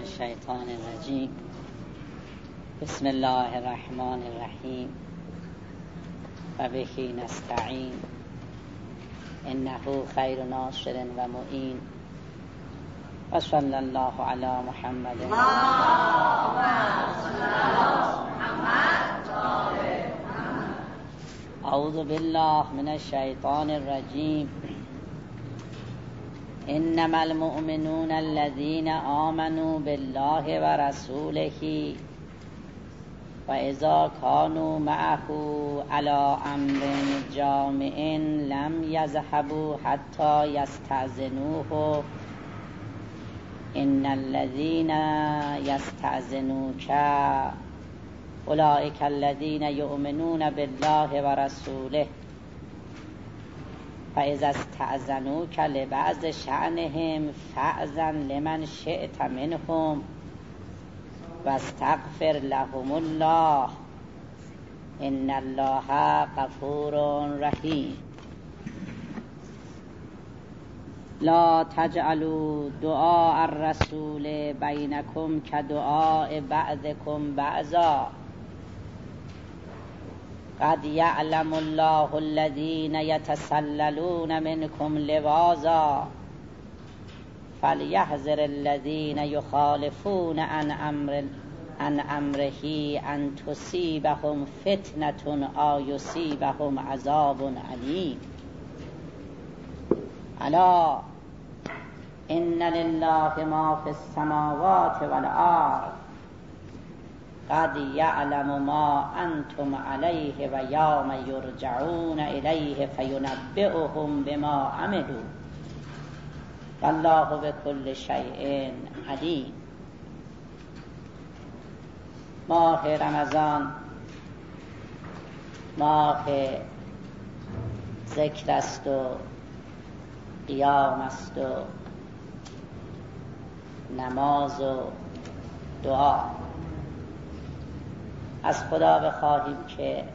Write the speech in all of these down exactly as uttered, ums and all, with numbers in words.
الشیطان الرجیم. بسم الله الرحمن الرحیم و بهی نستعین انه خیر ناصر و معین و صلی الله علی محمد اعوذ بالله من الشیطان الرجیم. انما المؤمنون الذين آمنوا بالله ورسوله وإذا كانوا معه على أمر جامع لم يذهبوا حتى يستأذنوه إن الذين يستأذنوك أولئك الذين يؤمنون بالله ورسوله فإذا استأذنوك لبعض شأنهم فأذن لمن شئت منهم واستغفر لهم الله إن الله غفور رحيم. لا تجعلوا دعاء الرسول بينكم كدعاء بعضكم بعضا قد يعلم الله الذين يتسللون منكم لواذا فليحذر الذين يخالفون عن أمر عن أمره أن تصيبهم فتنة أو يصيبهم عذاب أليم. ألا إن لله ما في السماوات والأرض قد يعلم ما أنتم عليه ويوم يرجعون إليه فينبئهم بما عملوا والله بكل شيء عليم. ماه رمضان ماه ذکر است و قیام است و نماز و دعا. از خدا بخواهیم که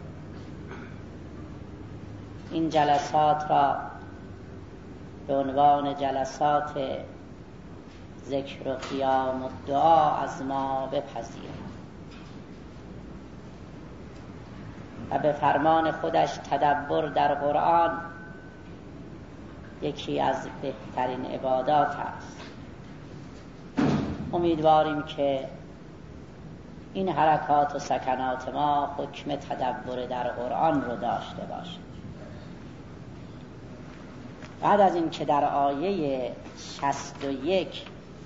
این جلسات را به عنوان جلسات ذکر و قیام و دعا از ما بپذیرد و به فرمان خودش تدبر در قرآن یکی از بهترین عبادات است. امیدواریم که این حرکات و سکنات ما حکم تدبر در قرآن رو داشته باشد. بعد از این که در آیه شصت و یک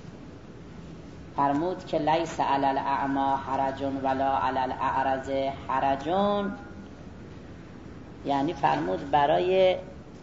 فرمود که لیس علی الاعمی حرج ولا علی الاعرج حرج، یعنی فرمود برای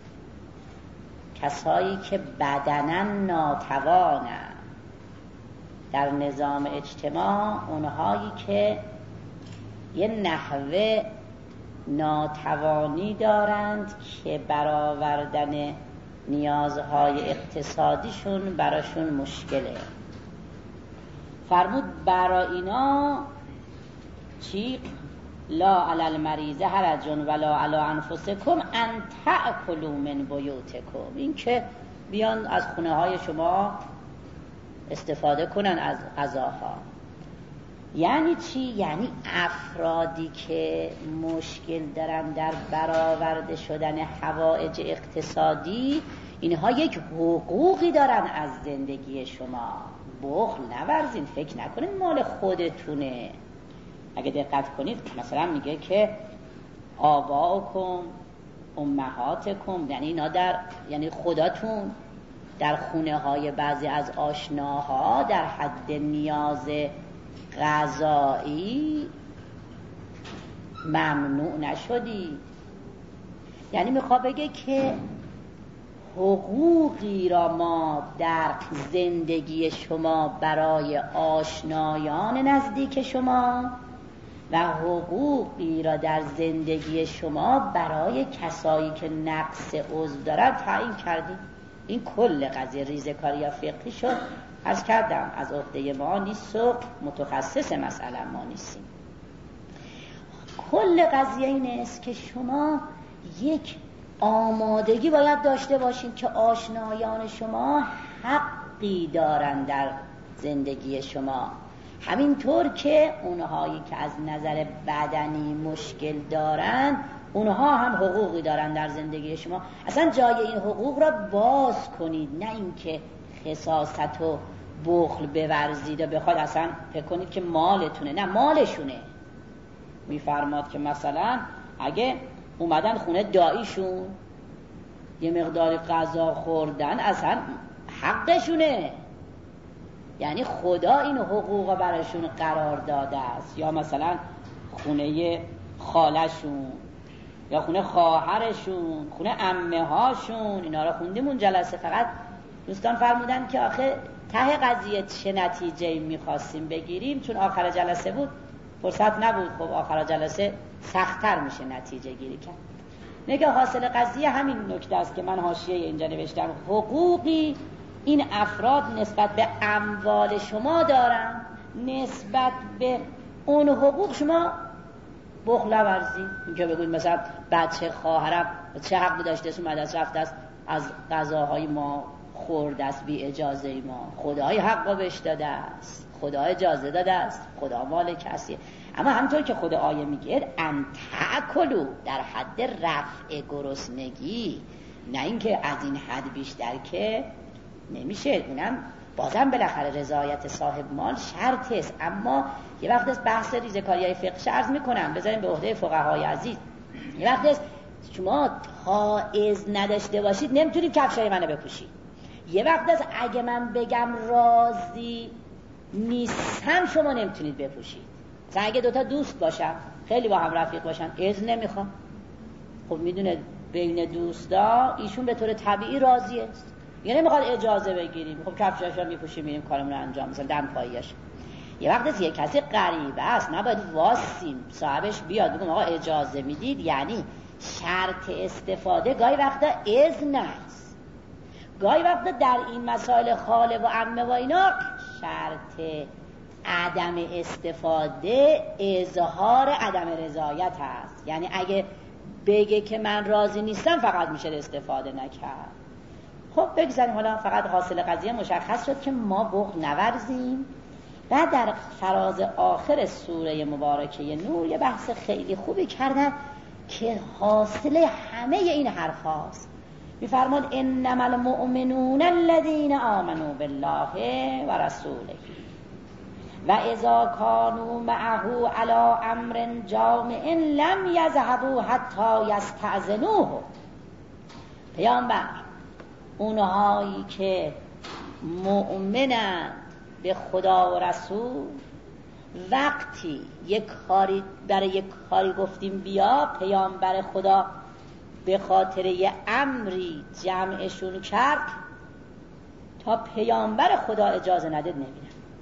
کسایی که بدناً ناتوانند در نظام اجتماع، اونهایی که یه نحوه ناتوانی دارند که برآوردن نیازهای اقتصادیشون براشون مشکله، فرمود برای اینا چی؟ لا علی المریض حرج ولا علی انفسکم ان تأکلوا من بیوتکم، این که بیان از خونه های شما استفاده کنن از غذاها. یعنی چی؟ یعنی افرادی که مشکل دارن در برآورده شدن حوائج اقتصادی، اینها یک حقوقی دارن از زندگی شما. بخل نورزین، فکر نکنین مال خودتونه. اگه دقت کنید مثلا میگه که آباؤکم امهاتکم، یعنی اینا در یعنی خداتون در خونه های بعضی از آشناها در حد نیاز غذایی ممنوع نشدی. یعنی میخواد بگه که حقوقی را ما در زندگی شما برای آشنایان نزدیک شما و حقوقی را در زندگی شما برای کسایی که نقص عضو دارن تعیین کردیم. این کل قضیه ریزکاری یا فقهی شد. عرض کردم از عهده ما نیست و متخصص مسئله ما نیستیم. کل قضیه این است که شما یک آمادگی باید داشته باشین که آشنایان شما حقی دارن در زندگی شما. همینطور که اونهایی که از نظر بدنی مشکل دارن اونها هم حقوقی دارن در زندگی شما. اصلا جای این حقوق را باز کنید، نه اینکه خساست و بخل بورزید و بخواد اصلا فکر کنید که مالتونه. نه، مالشونه. میفرماد که مثلا اگه اومدن خونه داییشون یه مقدار غذا خوردن اصلا حقشونه، یعنی خدا این حقوق براشون قرار داده است. یا مثلا خونه خالشون یا خونه خواهرشون، خونه عمه هاشون، اینا رو خوندیم اون جلسه. فقط دوستان فرمودن که آخه ته قضیه چه نتیجه‌ای می‌خواستیم بگیریم، چون آخر جلسه بود فرصت نبود. خب آخر جلسه سخت‌تر میشه نتیجه گیری کرد. نگاه حاصل قضیه همین نکته است که من حاشیه اینجا نوشتم. حقوقی این افراد نسبت به اموال شما دارن، نسبت به اون حقوق شما بخل نورزید. اینکه بگوید مثلا بچه خواهرم چه حقی داشته است اومده است رفته است از غذاهای ما خورده است بی اجازه ما، خدای حقا بهش داده است، خدا اجازه داده است، خدا مال کسیه. اما همونطور که خود آیه میگه ان تأکلوا، در حد رفع گرسنگی، نه اینکه از این حد بیشتر که نمیشه. اونم بازم بالاخره رضایت صاحب مال شرط است. اما یه وقت است بحث ریزه‌کاری‌های فقهی عرض میکنم بذاریم به عهده فقهای عزیز. یه وقت است شما حائز نداشته باشید نمیتونید کفشای منو بپوشید. یه وقت است اگه من بگم راضی نیستم شما نمیتونید بپوشید. مثلا اگه دوتا دوست باشم خیلی با هم رفیق باشن اذن نمیخوام، خب میدونه بین دوستا ایشون به طور طبیعی راضی است، یعنی نمیخواد اجازه بگیریم، خب کفشاشو میپوشیم میریم کارمون رو انجام، مثلا دم پاییاش. یه وقت است یه کسی غریبه است نباید واسیم صاحبش بیاد بگم آقا اجازه میدید، یعنی شرط استفاده گاهی وقتا اذن است. گاهی وقتا در این مسائل خاله و عمه و اینا شرط عدم استفاده اظهار عدم رضایت هست، یعنی اگه بگه که من راضی نیستم فقط میشه استفاده نکرد. خب بگذاریم حالا فقط حاصل قضیه مشخص شد که ما بخل نورزیم. بعد در فراز آخر سوره مبارکه نور یه بحث خیلی خوبی کردن که حاصل همه این حرف هاست. میفرمان انما المؤمنون الذین آمنوا بالله و رسوله و اذا کانوا معه علی امر جامع لم یذهبوا حتی یستأذنوه. پیامبر اونهایی که مؤمنند به خدا و رسول وقتی یک کاری برای یک کاری گفتیم بیا، پیامبر خدا به خاطر یه امری جمعشون کرد، تا پیامبر خدا اجازه نده نمیرن،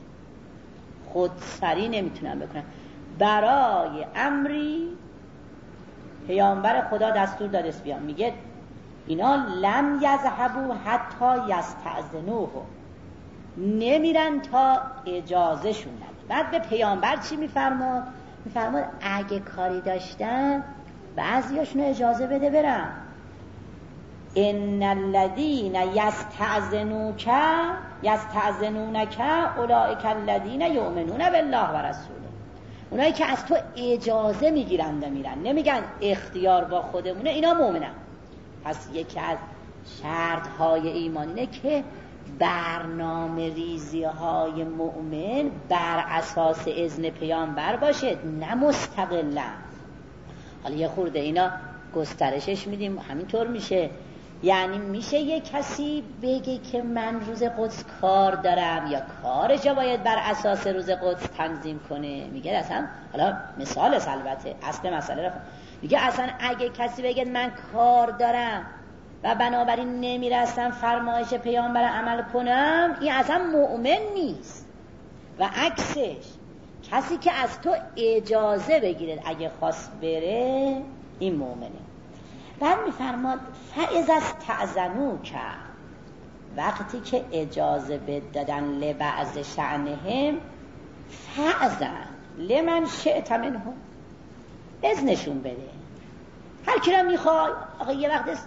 خودسری نمیتونن بکنن. برای امری پیامبر خدا دستور داده است بیان، میگه اینا لم یذهبوا حتی یستأذنوه، نمیرن تا اجازه شون نده. بعد به پیامبر چی میفرماد؟ میفرماد اگه کاری داشتن بعضیاشونو اجازه بده برن. ان الذین یستأذنونک یستأذنونک اولئک الذین یؤمنون بالله و رسوله. اونایی که از تو اجازه میگیرن و میرن، نمیگن اختیار با خودمونه، اینا مؤمنن. پس یکی از شرط های ایمانه که برنامه ریزی های مؤمن بر اساس اذن پیامبر باشه، نه مستقلا. حالا یه خورده اینا گسترشش میدیم، همینطور میشه. یعنی میشه یه کسی بگه که من روز قدس کار دارم یا کارش باید بر اساس روز قدس تنظیم کنه. میگه اصلا، حالا مثال البته اصل مسئله را میگه اصلا اگه کسی بگه من کار دارم و بنابراین نمیرسم فرمایش پیامبر عمل کنم، این اصلا مؤمن نیست. و عکسش کسی که از تو اجازه بگیره اگه خواست بره، این مؤمنه. بعد میفرماد فاذا استأذنوک، وقتی که اجازه بدادن لبعض شأنهم فأذن لمن شئت منهم، اذنشون بده. هر کی را میخوای. آقا یه وقت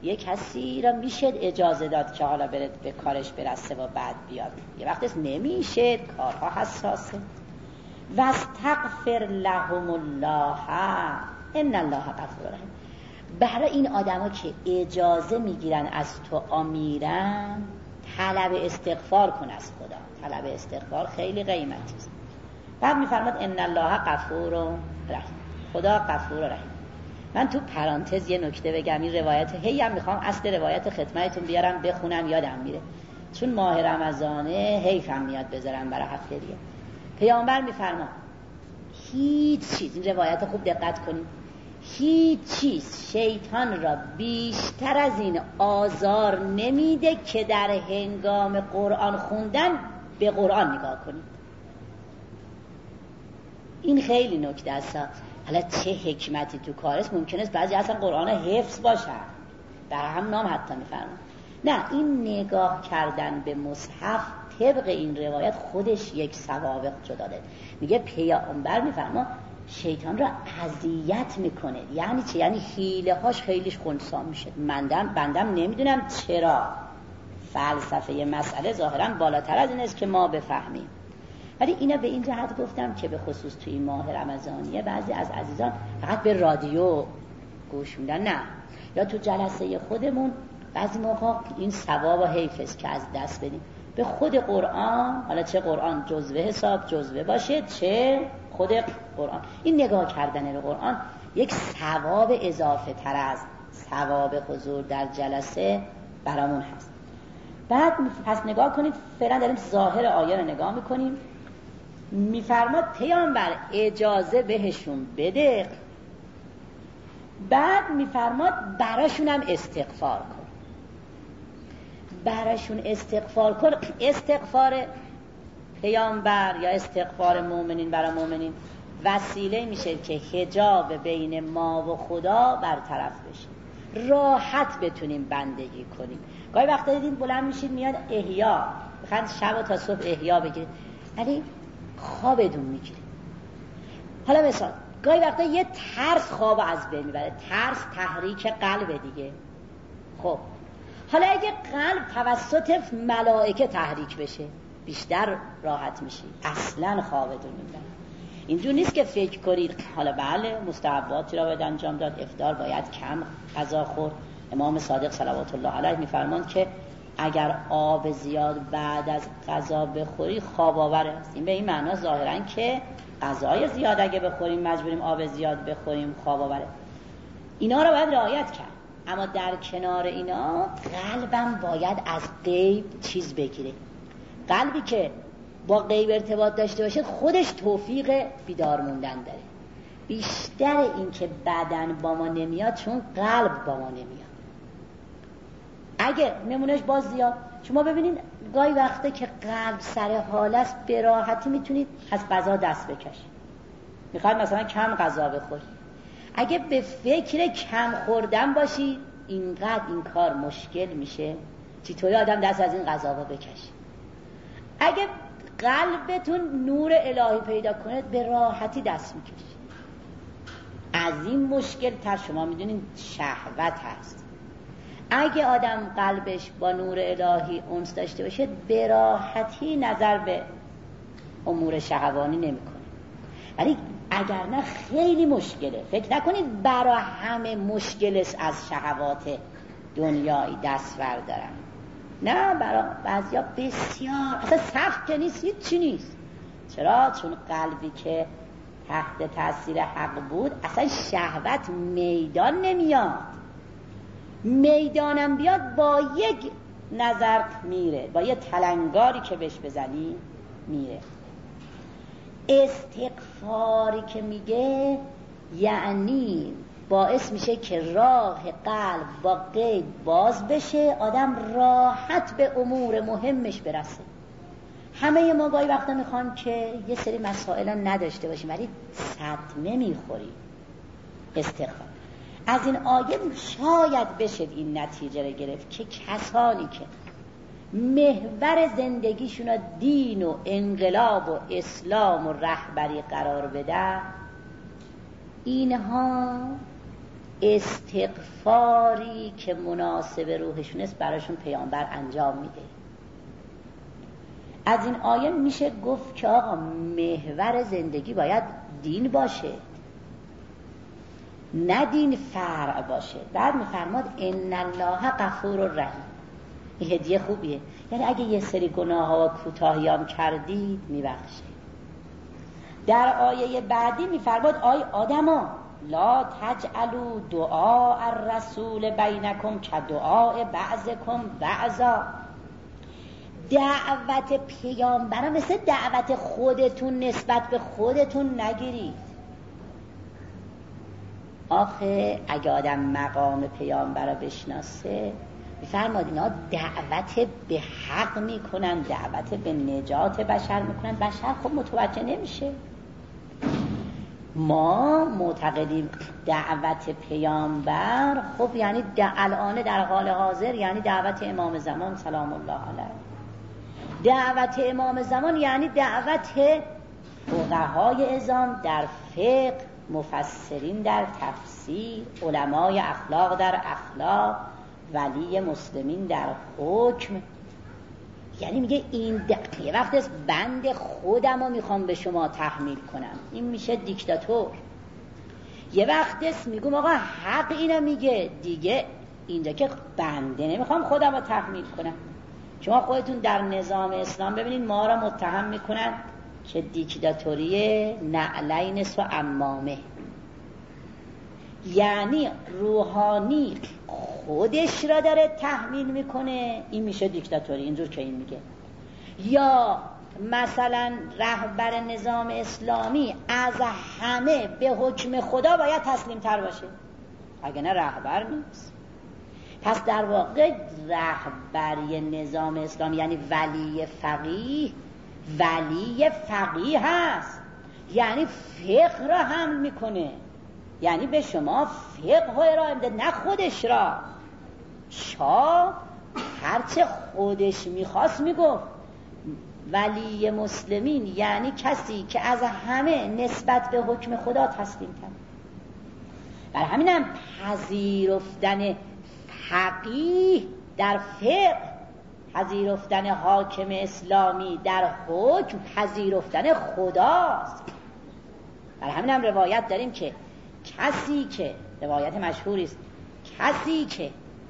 یه کسی را میشه اجازه داد که حالا بره به کارش برسه و بعد بیاد، یه وقتش نمیشه، کارها حساسه. واستغفر لهم الله ان الله غفور رحیم. برای این آدما که اجازه میگیرن از تو آمیرن، طلب استغفار کن از خدا. طلب استغفار خیلی قیمتی است. بعد میفرماد ان الله غفور رحیم، خدا غفور و رحیم. من تو پرانتز یه نکته بگم، این روایت هی هم میخوام اصل روایت خدمتتون بیارم بخونم یادم میره، چون ماه رمضانه حیفم میاد بذارم برای هفته دیگه. پیامبر میفرما هیچ چیز، این روایت خوب دقت کنید، هیچ چیز شیطان را بیشتر از این آزار نمیده که در هنگام قرآن خوندن به قرآن نگاه کنید. این خیلی نکته است. حالا چه حکمتی تو کارست، ممکن است بعضی اصلا قرآن حفظ باشن، در هم نام حتی میفرمان. نه، این نگاه کردن به مصحف طبق این روایت خودش یک ثواب جدا داره. میگه پیامبر میفرما شیطان را اذیت میکنه. یعنی چه؟ یعنی حیله هاش خیلیش خنثی میشه. مندم بندم نمیدونم چرا فلسفه مسئله ظاهرا بالاتر از این است که ما بفهمیم، ولی اینا به این جهت گفتم که به خصوص توی ماه رمضانیه بعضی از عزیزان فقط به رادیو گوش میدن، نه، یا تو جلسه خودمون بعضی موقع این ثواب و حیف است که از دست بدیم. به خود قرآن، حالا چه قرآن جزوه حساب جزوه باشه چه خود قرآن، این نگاه کردن به قرآن یک ثواب اضافه تر از ثواب حضور در جلسه برامون هست. بعد پس نگاه کنید، فعلا داریم ظاهر آیه رو نگاه میکنیم. میفرماد پیامبر اجازه بهشون بده، بعد میفرماد براشون هم استغفار کن. براشون استغفار کن، استغفار پیامبر یا استغفار مؤمنین برای مؤمنین وسیله میشه که حجاب بین ما و خدا برطرف بشه، راحت بتونیم بندگی کنیم. گاهی وقتا دیدیم بلند میشید میاد احیا، بخند شب تا صبح احیا بگیرید، ولی خوابتون میگیره. حالا مثلا گاهی وقتا یه ترس خواب از بین میبره، ترس تحریک قلب دیگه. خب حالا اگه قلب توسط ملائکه تحریک بشه بیشتر راحت میشی، اصلا خوابتون میبره. اینجور نیست که فکر کنید حالا بله مستحباتی را باید انجام داد، افطار باید کم غذا خورد. امام صادق صلوات الله علیه میفرماند که اگر آب زیاد بعد از غذا بخوری خواب آور است. این به این معنا ظاهرا که غذای زیاد اگه بخوریم مجبوریم آب زیاد بخوریم خواب آوره. اینا رو باید رعایت کرد. اما در کنار اینا قلبم باید از غیب چیز بگیره. قلبی که با غیب ارتباط داشته باشه خودش توفیق بیدار موندن داره، بیشتر این که بدن با ما نمیاد چون قلب با ما نمیاد. اگه نمونهش باز زیاد، شما ببینید گاهی وقته که قلب سر حال است به راحتی میتونید از غذا دست بکشید. میخواید مثلا کم غذا بخورید، اگه به فکر کم خوردن باشید اینقدر این کار مشکل میشه چطوری آدم دست از این غذا بکشه. اگه قلبتون نور الهی پیدا کنه به راحتی دست میکشید. از این مشکل تر شما میدونید شهوت هست. اگه آدم قلبش با نور الهی انس داشته باشه به راحتی نظر به امور شهوانی نمیکنه. ولی اگر نه خیلی مشکله. فکر نکنید برای همه مشکل است از شهوات دنیایی دست بردارن. نه، برای بعضیا بسیار اصلا سخت که نیست، هیچ چی نیست. چرا؟ چون قلبی که تحت تاثیر حق بود اصلا شهوت میدان نمیاد. میدانم بیاد با یک نظر میره، با یه تلنگاری که بهش بزنی میره. استغفاری که میگه یعنی باعث میشه که راه قلب با غیب باز بشه، آدم راحت به امور مهمش برسه. همه ما گاهی وقتا میخوام که یه سری مسائل نداشته باشیم ولی صدمه میخوریم. استغفار از این آیه شاید بشه این نتیجه رو گرفت که کسانی که محور زندگیشون رو دین و انقلاب و اسلام و رهبری قرار بدن، اینها استغفاری که مناسب روحشون است براشون پیامبر انجام میده. از این آیه میشه گفت که آقا محور زندگی باید دین باشه، نه دین فرع باشه. بعد میفرماد ان الله غفور رحیم. این هدیه خوبیه، یعنی اگه یه سری گناه ها و کوتاهیام کردید میبخشه. در آیه بعدی میفرماد آی آدما لا تجعلوا دعاء الرسول بینکم کدعاء بعضکم بعضا. دعوت پیامبر مثل دعوت خودتون نسبت به خودتون نگیرید. آخه اگه آدم مقام پیامبر رو بشناسه میفرماد اینا دعوت به حق میکنن، دعوت به نجات بشر میکنن، بشر خب متوجه نمیشه. ما معتقدیم دعوت پیامبر خب یعنی الان در حال حاضر یعنی دعوت امام زمان سلام الله علیه. دعوت امام زمان یعنی دعوت فقهای اعظام در فقه، مفسرین در تفسیر، علمای اخلاق در اخلاق، ولی مسلمین در حکم. یعنی میگه این دقیقه یه وقت است بند خودم رو میخوام به شما تحمیل کنم، این میشه دیکتاتور. یه وقت است میگم آقا حق اینو میگه دیگه، اینجا که بنده نمیخوام خودم رو تحمیل کنم. شما خودتون در نظام اسلام ببینید ما را متهم میکنن که دیکتاتوری نعلین و عمامه، یعنی روحانی خودش را داره تحمیل میکنه، این میشه دیکتاتوری اینجور که این میگه. یا مثلا رهبر نظام اسلامی از همه به حکم خدا باید تسلیم تر باشه، اگه نه رهبر نیست. پس در واقع رهبری نظام اسلامی یعنی ولی فقیه، ولی فقیه هست، یعنی فقه را حمل میکنه، یعنی به شما فقه ها ارائه میده نه خودش را. شاه هرچه خودش میخواست میگفت. ولی مسلمین یعنی کسی که از همه نسبت به حکم خدا تسلیم تر. بر همینم پذیرفتن فقیه در فقه، پذیرفتن حاکم اسلامی در حکم، پذیرفتن خداست. بر همینم روایت داریم که کسی که، روایت مشهوری است، کسی که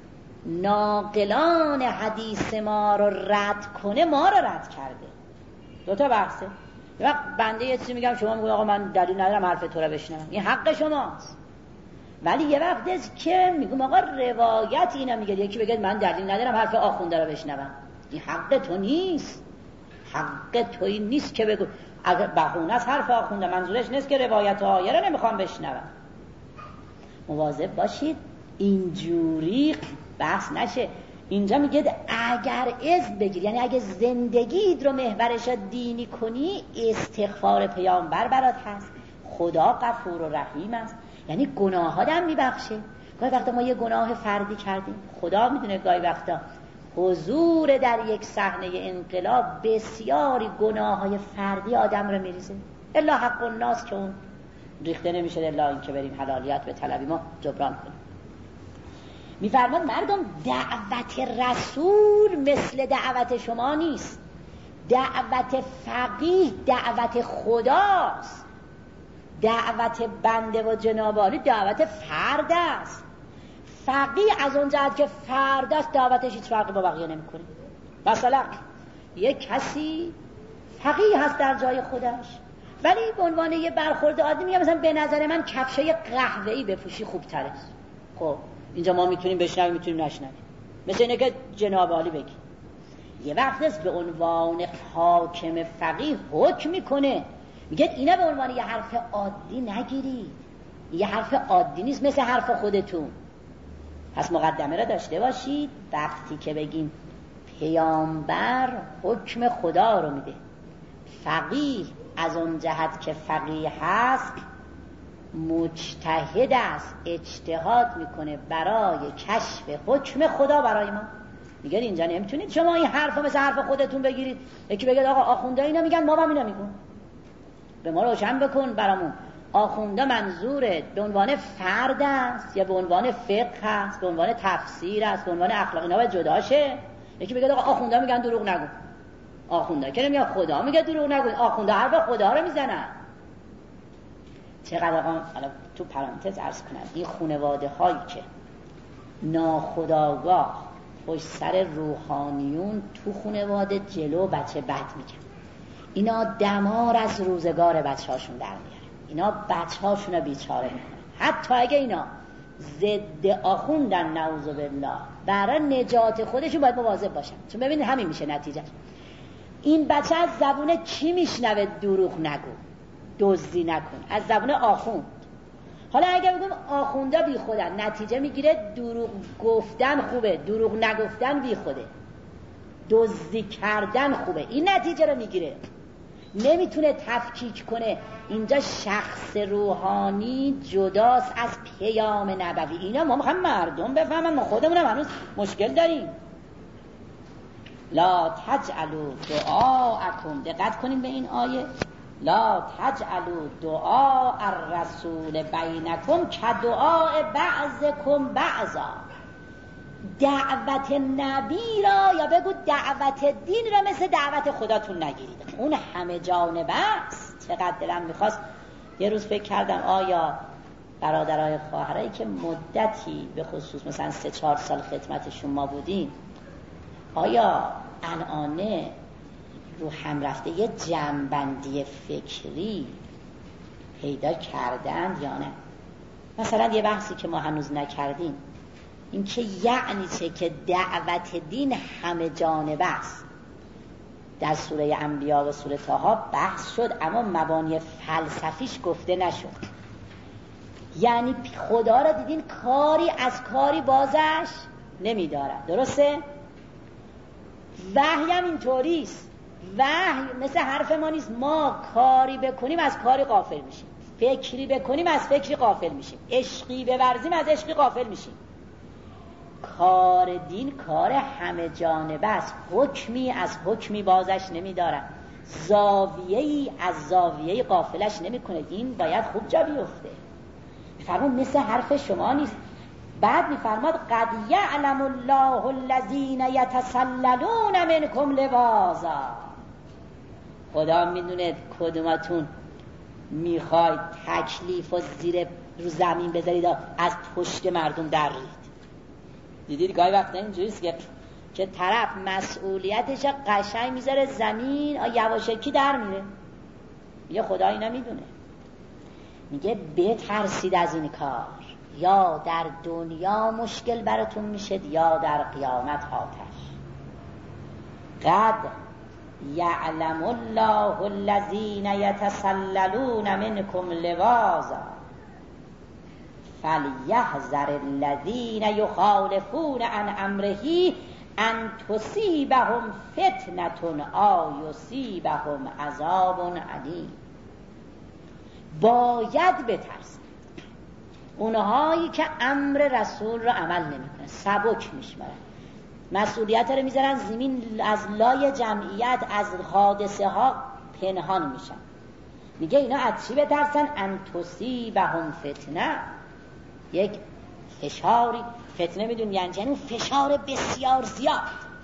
ناقلان حدیث ما رو رد کنه ما رو رد کرده. دو تا بحثه. یه وقت بنده یه چیزی میگم شما میگید آقا من دلیل ندارم حرف تو رو بشنوم، این حق شماست. ولی یه وقت است که میگم آقا روایت اینا میگه، یکی بگه من دلیل ندارم حرف آخونده رو بشنوم، این حق تو نیست. حق تویی نیست که بگو اگر بهونه از حرف آخونده، منظورش نیست که روایت آیه رو نمیخوام بشنوم. مواظب باشید اینجوری بحث نشه. اینجا میگه اگر اذن بگیر، یعنی اگه زندگیت رو محورش دینی کنی، استغفار پیامبر برات هست، خدا غفور و رحیم است، یعنی گناه ها هم میبخشه. گاهی وقتا ما یه گناه فردی کردیم، خدا میدونه گاهی وقتا حضور در یک صحنه انقلاب بسیاری گناه های فردی آدم رو میریزه، الا حق الناس که اون ریخته نمیشه، الا این که بریم حلالیت به طلبی ما جبران کنیم. میفرماد مردم دعوت رسول مثل دعوت شما نیست، دعوت فقیه دعوت خداست، دعوت بنده و جنابالی دعوت فرد است. فقیه از اون جهت که فرد است دعوتش هیچ فرقی با بقیه نمیکنه. مثلا یک کسی فقیه هست در جای خودش، ولی به عنوان یه برخورد عادی میگه مثلا به نظر من کفشای قهوه‌ای بپوشی خوب‌تره. خب اینجا ما میتونیم بشنویم میتونیم نشنویم، مثل اینه که جناب عالی بگی. یه وقت است به عنوان حاکم فقیه حکم میکنه، میگه اینا به عنوان یه حرف عادی نگیرید، یه حرف عادی نیست مثل حرف خودتون. پس مقدمه را داشته باشید وقتی که بگیم پیامبر حکم خدا رو میده، فقیه از اون جهت که فقیه هست مجتهد است، اجتهاد میکنه برای کشف حکم خدا برای ما. میگه اینجا نمیتونید شما این حرف مثل حرف خودتون بگیرید، یکی بگید آقا آخونده اینا میگن ما هم اینا میگن، به ما روشن بکن برامون آخونده منظوره به عنوان فرد است یا به عنوان فقه است، به عنوان تفسیر است، به عنوان اخلاق، اینا باید جداشه. یکی بگه آقا آخونده میگن دروغ نگو، آخونده که نمیگه خدا میگه دروغ نگو، آخونده حرف خدا رو میزنن. چقدر آقا حالا تو پرانتز عرض کنم این خانواده هایی که ناخودآگاه پشت سر روحانیون تو خانواده جلو بچه بد میگن، اینا دمار از روزگار بچه هاشون در میارن، اینا بچه هاشون رو بیچاره میکنن. حتی اگه اینا ضد آخوندن نعوذ بالله، برای نجات خودشون باید مواظب باشن. چون ببینید همین میشه نتیجه. این بچه از زبون کی میشنوه دروغ نگو، دزدی نکن؟ از زبون آخوند. حالا اگه بگم آخونده بی خودن، نتیجه میگیره دروغ گفتن خوبه، دروغ نگفتن بی خوده، دزدی کردن خوبه. این نتیجه رو میگیره. نمیتونه تفکیک کنه اینجا شخص روحانی جداست از پیام نبوی. اینا ما میخوایم مردم بفهمن، ما خودمونم هنوز مشکل داریم. لا تجعلوا دعاءکم، دقت کنیم به این آیه، لا تجعلوا دعاء الرسول بینکم کدعاء بعضکم بعضا. دعوت نبی را یا بگو دعوت دین را مثل دعوت خداتون نگیرید، اون همه جانبه است. چقدر دلم میخواست یه روز فکر کردم آیا برادرای خواهرایی که مدتی به خصوص مثلا سه چهار سال خدمتشون ما بودیم، آیا الانه رو هم رفته یه جمع‌بندی فکری پیدا کردند یا نه؟ مثلا یه بحثی که ما هنوز نکردیم، این که یعنی چه که دعوت دین همه جانبه است. در سوره انبیا و سوره طه بحث شد اما مبانی فلسفیش گفته نشد. یعنی خدا را دیدین کاری از کاری بازش نمی‌دارد، درسته؟ وحی هم اینطوریست. وحی مثل حرف ما نیست. ما کاری بکنیم از کاری غافل میشیم، فکری بکنیم از فکری غافل میشیم، عشقی بورزیم از عشقی غافل میشیم. کار دین کار همه جانبه است، حکمی از حکمی بازش نمیدارن، زاویه‌ای از زاویه‌ای غافلش نمیکنه. دین باید خوب جا بیفته. میفرماد مثل حرف شما نیست. بعد میفرماد قد یعلم الله الذین یتسللون منکم لواذا. خدا میدونه کدوماتون میخواید تکلیف و زیر رو زمین بذارید از پشت مردم درید. دیدید گاهی وقتا اینجوریست که که طرف مسئولیتش قشنگ میذاره زمین، یواشکی در میره. میگه خدا اینا میدونه. میگه بترسید از این کار، یا در دنیا مشکل براتون میشه یا در قیامت آتش. قد یعلم الله الذین یتسللون منکم لواذا فلیحذر الذین یخالفون عن امره ان تصیبهم فتنة او یصیبهم عذاب علیم. باید بترسید اونهایی که امر رسول رو عمل نمیکنن، سبک میشمارن، مسئولیت رو میذارن زمین، از لای جمعیت از حادثه ها پنهان میشن. میگه اینا از چی بترسن؟ ان تصیبهم فتنه، یک فشاری. فتنه میدون یعنی اون فشار بسیار زیاد.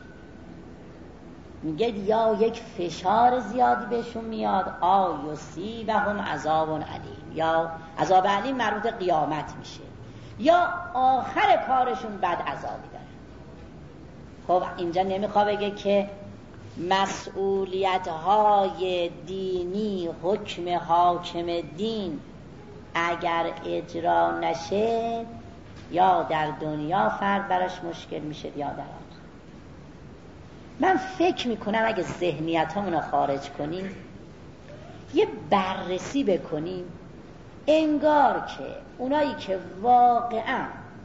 میگه یا یک فشار زیادی بهشون میاد، آ یصیبهم عذاب علیم، یا عذاب علیم مربوط قیامت میشه، یا آخر کارشون بد عذابی داره. خب اینجا نمیخواد بگه که مسئولیت های دینی، حکم حاکم دین اگر اجرا نشه یا در دنیا فرد براش مشکل میشه یا در آخرت. من فکر میکنم اگه ذهنیت همون رو خارج کنیم، یه بررسی بکنیم، انگار که اونایی که واقعا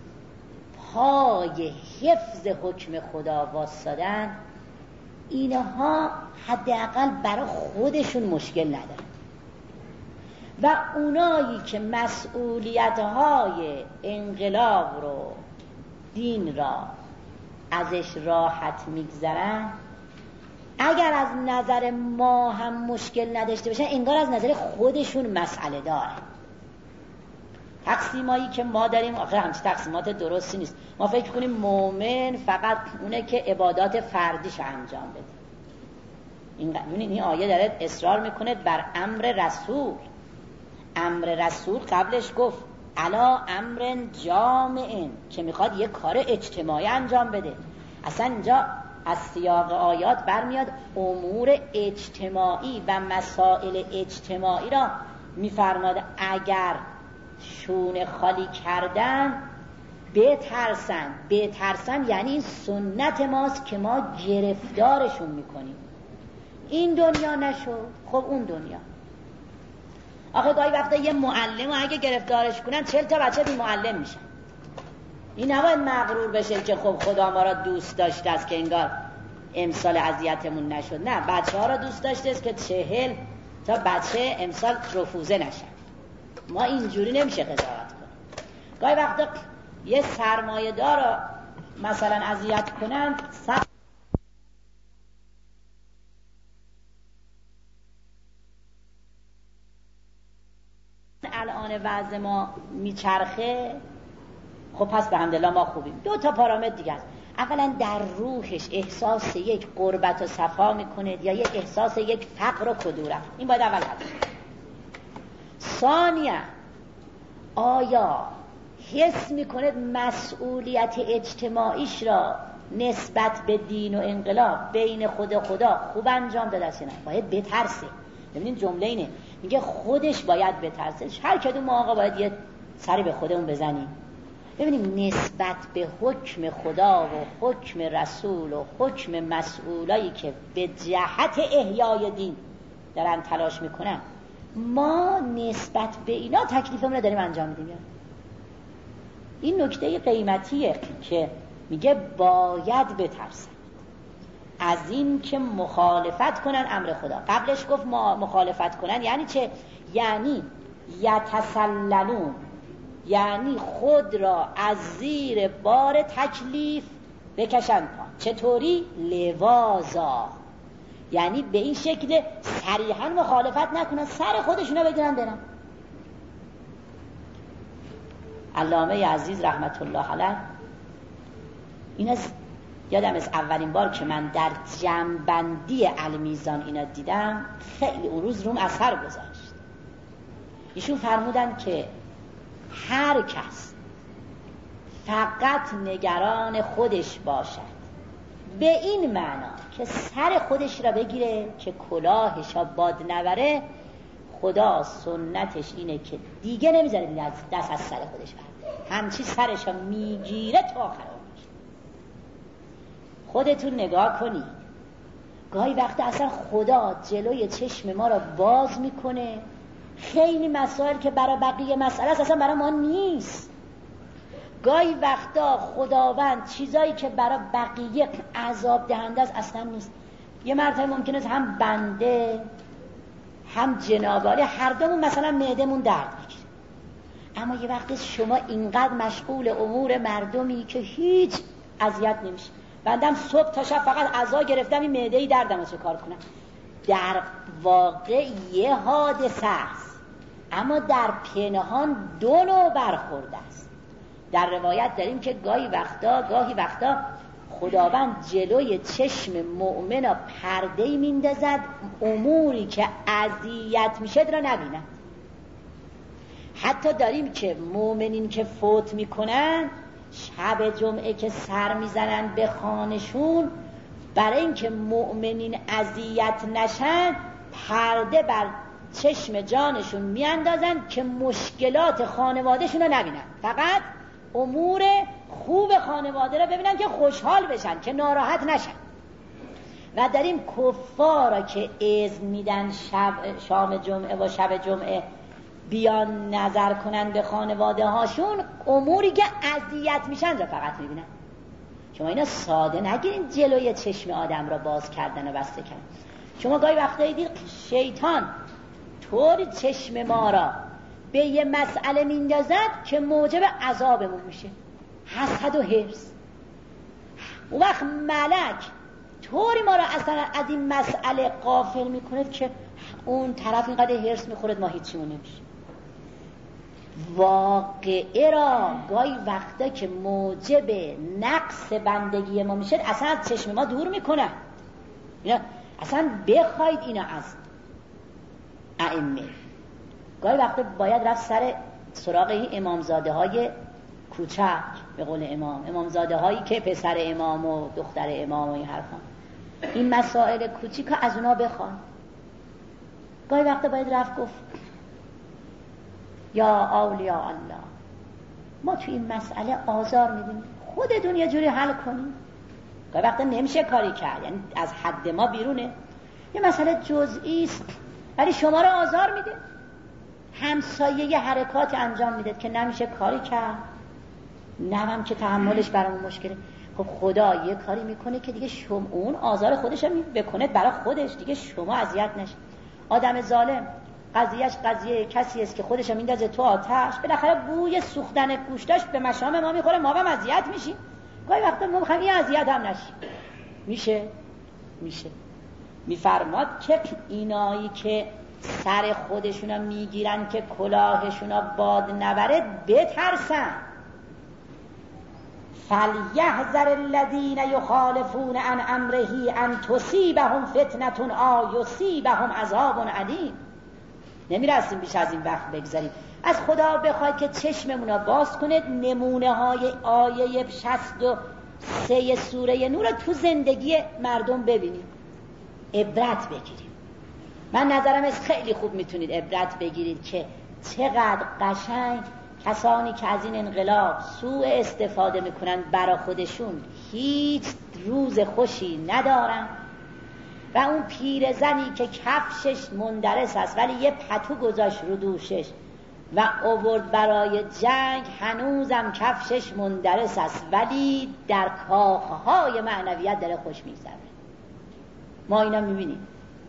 پای حفظ حکم خدا واسادن، اینها حداقل برای خودشون مشکل ندارن، و اونایی که مسئولیت‌های انقلاب رو، دین را ازش راحت میگذرن، اگر از نظر ما هم مشکل نداشته باشن، انگار از نظر خودشون مسئله دارن. تقسیمایی که ما داریم آخه همچین تقسیمات درستی نیست. ما فکر کنیم مؤمن فقط اونه که عبادات فردیش انجام بده. این این آیه داره اصرار میکنه بر امر رسول. امر رسول قبلش گفت الا امر جامع، که میخواد یه کار اجتماعی انجام بده. اصلا اینجا از سیاق آیات برمیاد امور اجتماعی و مسائل اجتماعی را میفرماد اگر شونه خالی کردن بترسن. بترسن یعنی این سنت ماست که ما گرفتارشون میکنیم. این دنیا نشد، خب اون دنیا. آخه گاهی وقتا یه معلم و اگه گرفتارش کنن چهل تا بچه بی معلم میشن. این نباید مغرور بشه که خب خدا ما را دوست داشته است که انگار امسال اذیتمون نشد. نه، بچه ها را دوست داشته است که چهل تا بچه امسال رفوزه نشن. ما اینجوری نمیشه قضاوت کنیم. گاهی وقتا یه سرمایه دار را مثلا اذیت کنن، سر... الان وضع ما میچرخه، خب پس به حمدالله ما خوبیم. دو تا پارامتر دیگه است. اولا در روحش احساس یک غربت و صفا میکنه یا یک احساس یک فقر و کدورت. این باید اول هست. ثانیا آیا حس میکنه مسئولیت اجتماعیش را نسبت به دین و انقلاب بین خود و خدا خوب انجام داده است؟ نه، باید بترسه. ببینید جمله اینه، میگه خودش باید بترسه. هر کدوم ما آقا باید یه سری به خودمون بزنیم ببینیم نسبت به حکم خدا و حکم رسول و حکم مسئولایی که به جهت احیای دین دارن تلاش میکنن، ما نسبت به اینا تکلیفمون رو داریم انجام میدیم. این نکته قیمتیه که میگه باید بترسن از این که مخالفت کنن امر خدا. قبلش گفت ما مخالفت کنن یعنی چه؟ یعنی یتسللون، یعنی خود را از زیر بار تکلیف بکشن پا. چطوری؟ لوازا، یعنی به این شکل صریحا مخالفت نکنن، سر خودشونو بگیرن برن. علامه عزیز رحمت الله علیه، این از یادم از اولین بار که من در جمع‌بندی المیزان اینا دیدم خیلی اون روز روم اثر گذاشت. ایشون فرمودن که هر کس فقط نگران خودش باشد به این معنا که سر خودش را بگیره که کلاهش را باد نبره، خدا سنتش اینه که دیگه نمیذاره دست از سر خودش برد، همچی سرش را میگیره تا آخر عمرش. خودتون نگاه کنی گاهی وقت اصلا خدا جلوی چشم ما را باز میکنه، خیلی مسائل که برای بقیه مسئله است اصلا برای ما نیست. گاهی وقتا خداوند چیزایی که برای بقیه عذاب دهنده است اصلا نیست. یه مرتبه ممکنه هم بنده هم جنابالی هر دومون مثلا معدمون درد میگیره، اما یه وقت شما اینقدر مشغول امور مردمی که هیچ اذیت نمیشه. بندم صبح تا شب فقط عزا گرفتم این معده‌ای دردمو چه کار کنم. در واقع یه حادثه است، اما در پنهان دو نوع برخورد است. در روایت داریم که گاهی وقتا گاهی وقتا خداوند جلوی چشم مؤمن پرده‌ای میندازد اموری که اذیت میشه را نبینن. حتی داریم که مؤمنین که فوت میکنن شب جمعه که سر میزنن به خانشون، برای اینکه مؤمنین اذیت نشن پرده بر چشم جانشون میاندازن که مشکلات خانوادهشون رو نبینن، فقط امور خوب خانواده رو ببینن که خوشحال بشن، که ناراحت نشن. و داریم کفارا که اذن میدن شب شام جمعه و شب جمعه بیان نظر کنن به خانواده هاشون، اموری که اذیت میشن رو فقط میبینن. شما اینا ساده نگیرین جلوی چشم آدم را باز کردن و بسته کردن. شما گاهی وقتایی دید شیطان طوری چشم ما را به یه مسئله میندازد که موجب عذابمون میشه، حسد و حرص. اون وقت ملک طوری ما را اصلا از این مسئله غافل میکنه که اون طرف اینقدر حرص میخورد ما هیچیمون نمیشه. واقعه را گاهی وقتا که موجب نقص بندگی ما میشه اصلا از چشم ما دور میکنه. اینا اصلا بخواید اینا از ائمه، گاهی وقتا باید رفت سر سراغ این امامزاده های کوچک، به قول امام، امامزاده هایی که پسر امام و دختر امام و این حرفا، این مسائل کوچیک ها از اونا بخوان. گاهی وقتا باید رفت گفت یا اولیاء الله ما تو این مسئله آزار میدیم، خودتون یه جوری حل کنیم. گاهی وقتا نمیشه کاری کرد، یعنی از حد ما بیرونه، یه مسئله جزئی است ولی شما رو آزار میده، همسایه یه حرکات انجام میده که نمیشه کاری کرد، نمیم که تحملش برامون مشکله. خب خدا یه کاری میکنه که دیگه شما اون آزار خودش هم بکنه برای خودش، دیگه شما اذیت نشید. آدم ظالم قضیهش قضیه کسی است که خودش هم میندازه تو آتش، بالاخره بوی سوختن گوشتاش به مشام ما میخوره، ما هم اذیت میشیم. گاهی وقتا ما میخوایم این اذیت هم نشیم. میشه میشه میفرماد که اینایی که سر خودشونا میگیرن که کلاهشونا باد نبره بترسن. فلیحذر الذین یخالفون عن امره ان تصیبهم فتنة او یصیبهم عذاب علیم. نمیرسیم بیش از این وقت بگذاریم. از خدا بخواید که چشممونا باز کنه، نمونه های آیه شصت و سه سوره نور تو زندگی مردم ببینیم، عبرت بگیریم. من نظرم است خیلی خوب میتونید عبرت بگیرید که چقدر قشنگ کسانی که از این انقلاب سوء استفاده میکنن برا خودشون هیچ روز خوشی ندارن، و اون پیرزنی که کفشش مندرس است ولی یه پتو گذاشت رو دوشش و آورد برای جنگ، هنوزم کفشش مندرس است ولی در کاخهای معنویت داره خوش میگذره. ما اینا میبینیم.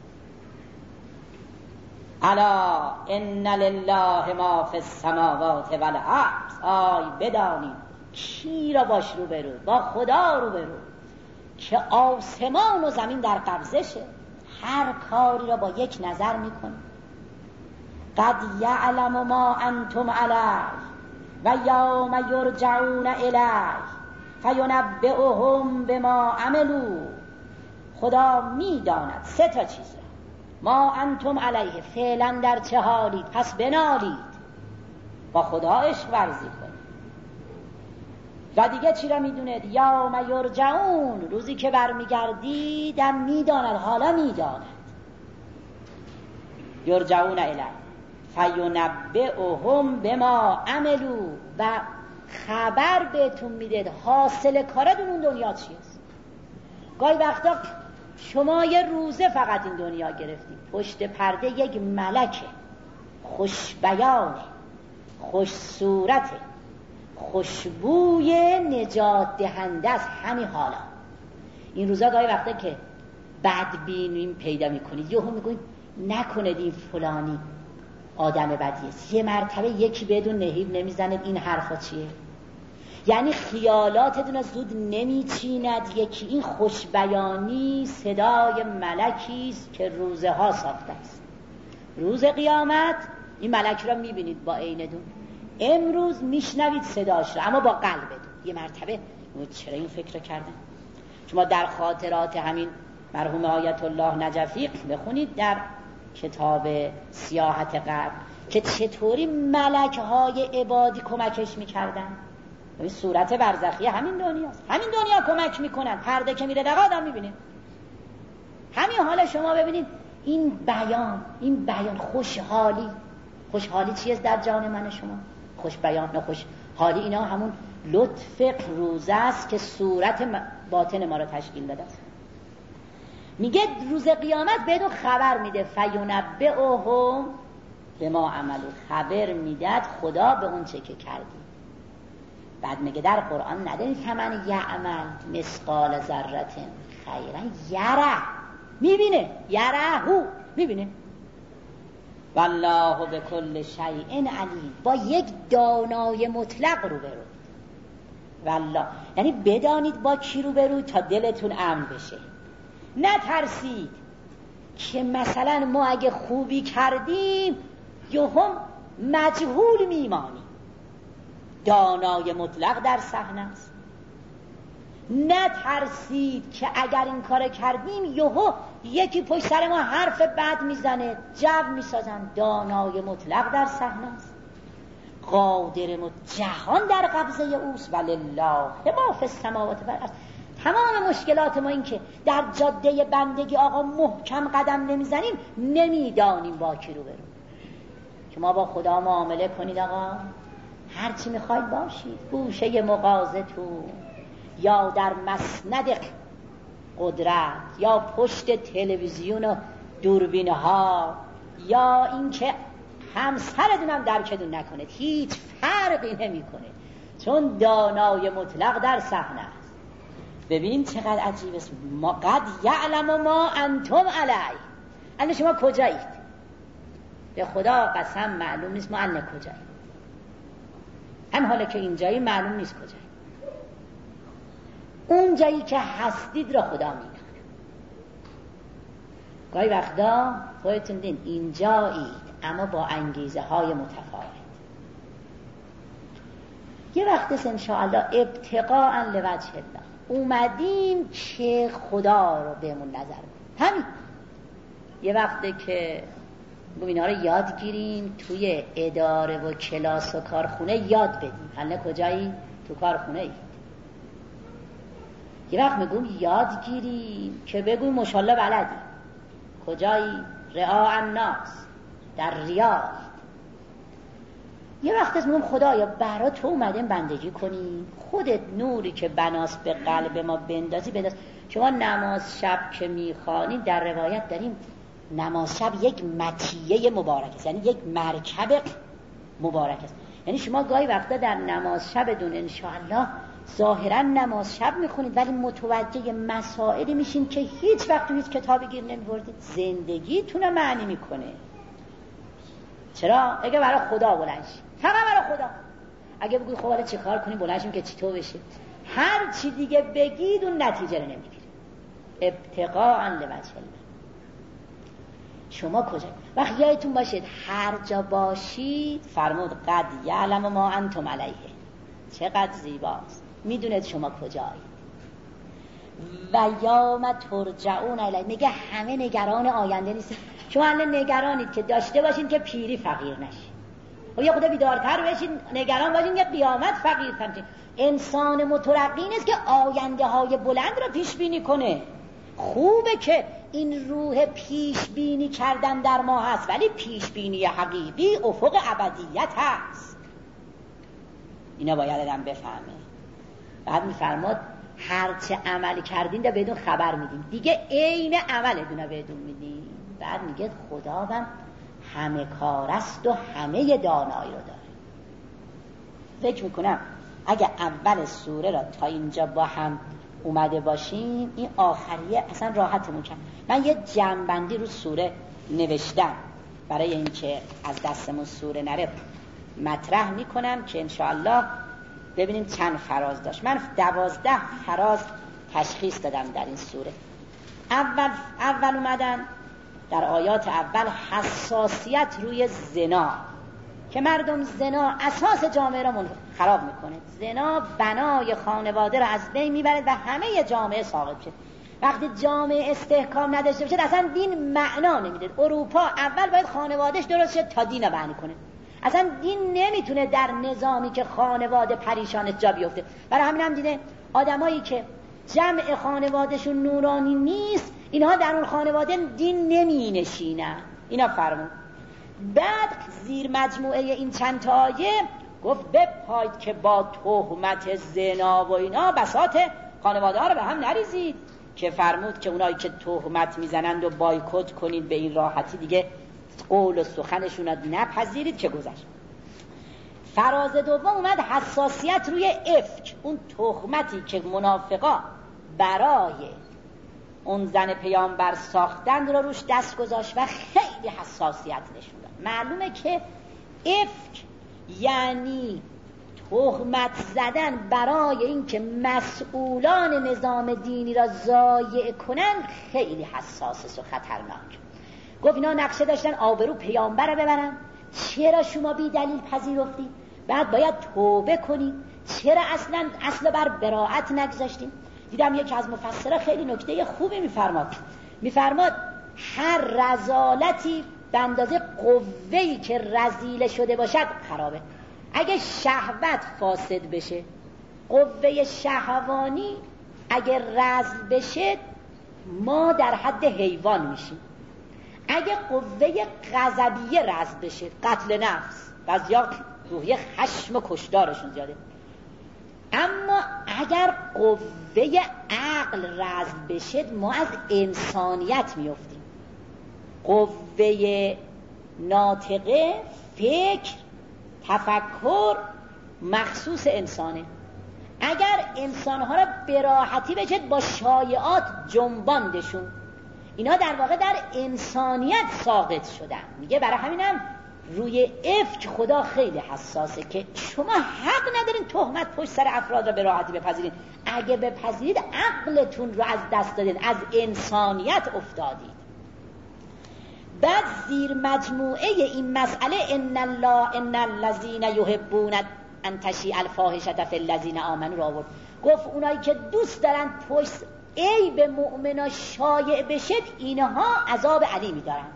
الا ان لله ما فی السماوات والارض. آی بدانید کی را باش رو برو، با خدا رو برو که آسمان و زمین در قبضشه، هر کاری را با یک نظر میکنه. قد یعلم ما انتم علیه و یوم یرجعون الیه فینبئهم بما عملوا. خدا میداند سه تا چیز را. ما انتم علیه، فعلا در چه حالید، پس بنالید، با خدا عشق ورزی کنید. و دیگه چی را میدوند؟ یوم یرجعون، روزی که برمیگردید هم میداند، حالا میداند. یرجعون الیه فینبئهم بما عملوا، و خبر بهتون میده حاصل کارتون اون دنیا چیست. گاهی وقتا شما یه روزه فقط این دنیا گرفتید، پشت پرده یک ملکه خوش بیانه، خوش صورته، خوشبوی نجات دهنده از همین حالا. این روزا گاهی وقتا که بدبینیم پیدا میکنید، یهو میگوید نکنید این فلانی آدم بدیه، یه مرتبه یکی بدون نهیب نمیزند این حرفا چیه، یعنی خیالاتتون زود نمیچیند یکی. این خوشبیانی صدای ملکیست که روزه ها ساخته است. روز قیامت این ملک را میبینید با عینتون، امروز میشنوید صداش را اما با قلبتون. یه مرتبه چرا این فکر کردن؟ شما در خاطرات همین مرحوم آیت الله نجفی بخونید در کتاب سیاحت غرب که چطوری ملک های عبادی کمکش میکردن. این صورت برزخی همین دنیاست، همین دنیا کمک میکنن. پرده که میره دقیقا آدم میبینه. همین حالا شما ببینید این بیان، این بیان خوشحالی. خوشحالی چیست در جان من شما؟ خوش بیان نه خوشحالی، اینا همون لطف روزه است که صورت باطن ما را تشکیل داده است. میگه روز قیامت بدون خبر میده فینبئهم بما عملوا، خبر میداد خدا به اون چه که کردی. بعد میگه در قرآن ندارید که من یعمل مثقال ذره خیرا یره، میبینه، یرهو میبینه. والله بكل شیء علیم، با یک دانای مطلق رو برو. والله یعنی بدانید با کی رو برو تا دلتون امن بشه. نترسید که مثلا ما اگه خوبی کردیم یهم مجهول میمانی. دانای مطلق در صحنه است. نترسید که اگر این کار کردیم یهو یکی پشت سر ما حرف بد میزنه، جو میسازن. دانای مطلق در صحنه است. قادر مت... جهان در قبضه اوست. ولله ما فی السماوات و الارض. تمام مشکلات ما این که در جاده بندگی آقا محکم قدم نمیزنیم، نمیدانیم با کی رو برو. که ما با خدا معامله کنید آقا، هرچی میخواید باشید، گوشه مغازتون یا در مسند قدرت یا پشت تلویزیون و دوربین ها، یا اینکه همسرتونم درکتون نکنه، هیچ فرقی نمیکنه، چون دانای مطلق در صحنه است. ببین چقدر عجیب است. ما قد یعلم ما انتم علیه. الان شما کجایید؟ به خدا قسم معلوم نیست ما الان کجاییم. هم حالا که اینجایی معلوم نیست کجاییم. اون جایی که هستید را خدا میدونه. گاهی وقتا خودتون دین اینجایید اما با انگیزه های متفاوت. یه وقت است انشاءالله ابتقاء لوجه الله اومدیم که خدا رو بهمون نظر کنیم. همین یه وقته که اینا رو یاد گیریم توی اداره و کلاس و کارخونه یاد بدیم. حالا کجایی؟ تو کارخونه اید. یه وقت میگم یاد گیریم که بگویم ماشاءالله بلدی. کجایی؟ رعاء الناس، در ریاض. یه وقت از میگم خدایا برا تو اومدیم بندگی کنیم، خودت نوری که بناس به قلب ما بندازی بنداز. شما نماز شب که میخوانید در روایت داریم نماز شب یک مطیه مبارک است، یعنی یک مرکب مبارک است. یعنی شما گاهی وقتا در نماز شبتون انشاءالله ظاهرا نماز شب میخونید ولی متوجه مسائلی میشین که هیچ وقت هیچ کتابی گیر نمیبردید. زندگیتون رو معنی میکنه. چرا؟ اگه برای خدا بلند شید، فقط برای خدا. اگه بگید خب حالا چه کار کنیم بلند شیم که چطور بشه، هر چی دیگه بگید اون نتیجه رو نمیگیره. ابتقاء لوجه الله. کجا کجا؟ وقتی یادتون باشید هر جا باشید فرمود قد یعلم ما انتم علیه. چقدر زیباست، میدونید شما کجایید. و یوم ترجعون الیه، میگه همه نگران آینده نیست. شما الان نگرانید که داشته باشین که پیری فقیر نشید، و یا خدا بیدارتر بشین نگران باشین که قیامت فقیر نشید. انسان مترقی نیست که آینده های بلند رو پیش بینی کنه. خوبه که این روح پیش بینی کردن در ما هست، ولی پیش بینی حقیقی افق ابدیت هست. اینا باید آدم بفهمه. بعد میفرماد هرچه عمل کردین ده بدون خبر میدیم، دیگه عین عملتون رو بدون میدیم. بعد میگه خداوند همه کار است و همه دانایی رو داره. فکر میکنم اگه اول سوره را تا اینجا با هم اومده باشیم، این آخریه اصلا راحتمون کرد. من یه جمع‌بندی رو سوره نوشتم برای اینکه از دستمون سوره نره مطرح میکنم که انشاءالله ببینیم چند فراز داشت. من دوازده فراز تشخیص دادم در این سوره. اول اول اومدن در آیات اول حساسیت روی زنا، که مردم زنا اساس جامعه را خراب میکنه. زنا بنای خانواده را از بین میبره و همه جامعه ساقط شد. وقتی جامعه استحکام نداشته باشه اصلا دین معنا نمیده. اروپا اول باید خانوادهش درست شد تا دین رو معنی کنه. اصلا دین نمیتونه در نظامی که خانواده پریشانش جا بیفته. برای همین هم دیده آدمایی که جمع خانوادهشون نورانی نیست، اینها در اون خانواده دین نمی نشینن. اینا فرمون. بعد زیر مجموعه این چند تا آیه گفت بپاید که با تهمت زنا و اینا بساط خانواده ها رو به هم نریزید، که فرمود که اونایی که تهمت میزنند و بایکوت کنید به این راحتی، دیگه قول و سخنشون رو نپذیرید که گذشت. فراز دوم اومد حساسیت روی افک، اون تهمتی که منافقا برای اون زن پیامبر ساختند رو روش دست گذاشت و خیلی حساسیت نشون داد. معلومه که افک یعنی تهمت زدن برای اینکه مسئولان نظام دینی را ضایع کنن خیلی حساس و خطرناک. گفت اینا نقشه داشتن آبرو پیامبر رو ببرن، چرا شما بی دلیل پذیرفتید؟ بعد باید توبه کنید. چرا اصلا اصلا بر براءت نگذاشتیم؟ دیدم یکی از مفسرها خیلی نکته خوبی میفرماد. میفرماد هر رذالتی به اندازه قوه‌ای که رذیل شده باشد خرابه. اگه شهوت فاسد بشه، قوه شهوانی اگه رذل بشه، ما در حد حیوان میشیم. اگه قوه غضبیه رذل بشه، قتل نفس، بعضیا روحیه خشم و کشدارشون زیاده. اما اگر قوه عقل رذل بشه، ما از انسانیت میافتیم. قوه ناطقه، فکر، تفکر مخصوص انسانه. اگر انسانها را به راحتی بجد با شایعات جنباندشون، اینا در واقع در انسانیت ساقط شدن. میگه برای همینم روی افک خدا خیلی حساسه که شما حق ندارین تهمت پشت سر افراد را به راحتی بپذیرین. اگه بپذیرید عقلتون رو از دست دادین، از انسانیت افتادید. بعد زیر مجموعه این مسئله ان الله ان الذين يحبون ان تشیع الفاحشه فی الذین آمنوا را آورد. گفت اونایی که دوست دارن پشت عیب مؤمنا شایع بشه، اینها عذاب علیمی دارن.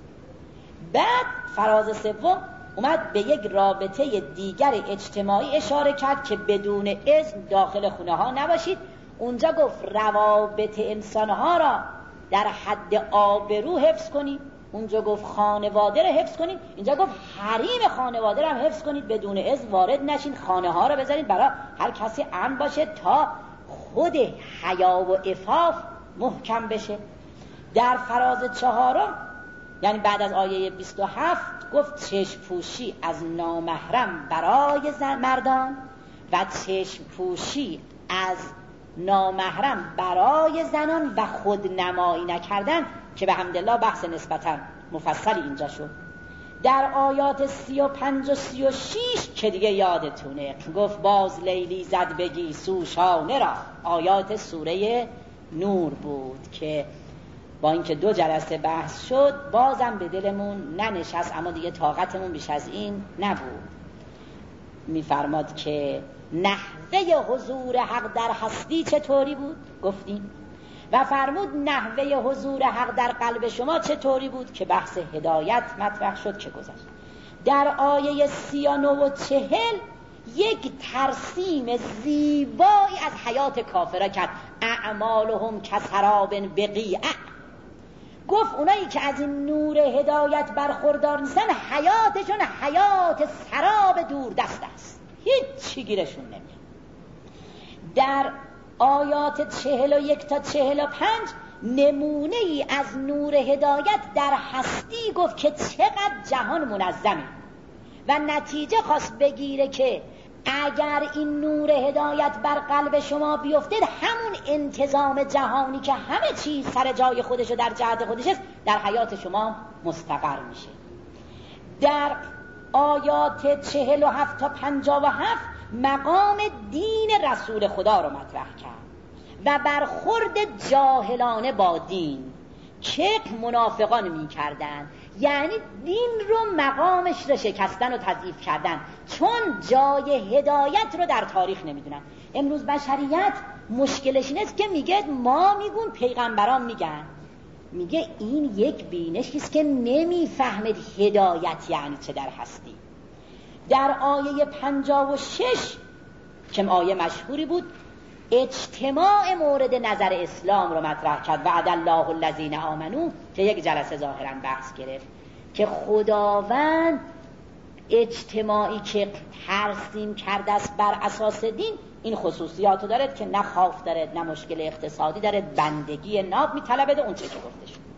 بعد فراز سوم اومد به یک رابطه دیگر اجتماعی اشاره کرد که بدون اذن داخل خونه ها نباشید. اونجا گفت روابط انسانها را در حد آبرو حفظ کنید. اونجا گفت خانواده را حفظ کنید. اینجا گفت حریم خانواده را هم حفظ کنید، بدون اذن وارد نشین، خانه ها را بذارید برای هر کسی امن باشه تا خود حیا و عفاف محکم بشه. در فراز چهارم یعنی بعد از آیه بیست و هفت گفت چشم پوشی از نامحرم برای زن مردان و چشم پوشی از نامحرم برای زنان و خود نمایی نکردن، که به حمدالله بحث نسبتا مفصلی اینجا شد. در آیات سی و پنج و سی و شیش که دیگه یادتونه گفت باز لیلی زد بگی سوشانه را، آیات سوره نور بود که با اینکه دو جلسه بحث شد بازم به دلمون ننشست، اما دیگه طاقتمون بیش از این نبود. میفرماد که نحوه حضور حق در هستی چطوری بود؟ گفتیم. و فرمود نحوه حضور حق در قلب شما چطوری بود؟ که بحث هدایت مطرح شد که گذشت. در آیه سی و نه و چهل یک ترسیم زیبایی از حیات کافرها کرد. اعمالهم کسراب بقیع. گفت اونایی که از این نور هدایت برخوردار نیستن، حیاتشون حیات سراب دور دست است، هیچ چی گیرشون نمیاد. در آیات چهل و یک تا چهل و پنج نمونه ای از نور هدایت در هستی گفت که چقدر جهان منظمه و نتیجه خواست بگیره که اگر این نور هدایت بر قلب شما بیفتید، همون انتظام جهانی که همه چیز سر جای خودش و در جهت خودش است در حیات شما مستقر میشه. در آیات چهل و هفت تا پنجاه و هفت مقام دین رسول خدا رو مطرح کرد و برخورد جاهلانه با دین که منافقان میکردن، یعنی دین رو مقامش رو شکستن و تضعیف کردن، چون جای هدایت رو در تاریخ نمیدونن. امروز بشریت مشکلش اینه که میگه ما میگون پیغمبران میگن، میگه این یک بینشی است که نمیفهمید هدایت یعنی چه در هستی. در آیه پنجاه و شش که آیه مشهوری بود، اجتماع مورد نظر اسلام رو مطرح کرد. وعد الله الذین آمنوا که یک جلسه ظاهرا بحث گرفت که خداوند اجتماعی که ترسیم کرده است بر اساس دین این خصوصیاتو دارد که نه خوف دارد، نه مشکل اقتصادی دارد، بندگی ناب میطلبه، اون چه که گفته شد.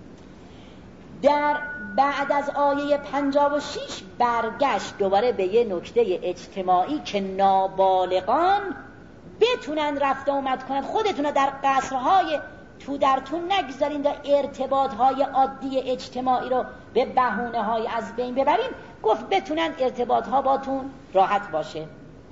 در بعد از آیه پنجاه و شش برگشت دوباره به یه نکته اجتماعی که نابالغان بتونن رفت آمد کنن، خودتون در قصرهای تو در تو نگذارین و ارتباطهای عادی اجتماعی رو به بهونه های از بین ببرین. گفت بتونن ارتباطها باتون راحت باشه.